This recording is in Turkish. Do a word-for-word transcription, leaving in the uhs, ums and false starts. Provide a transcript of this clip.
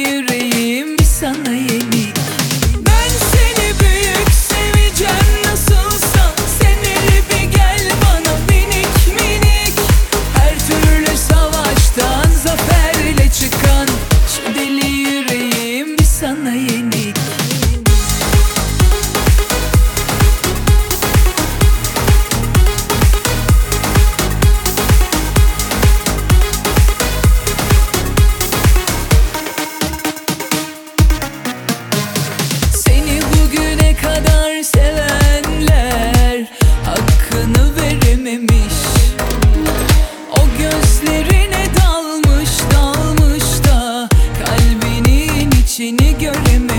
yüreğim bir sana yenik. Ben seni büyük seveceğim nasılsa, sen hele bir gel bana minik minik. Her türlü savaştan zaferle çıkan şu deli yüreğim bir sana yenik. Kadar sevenler hakkını verememiş. O gözlerine dalmış dalmış da kalbinin içini görememiş.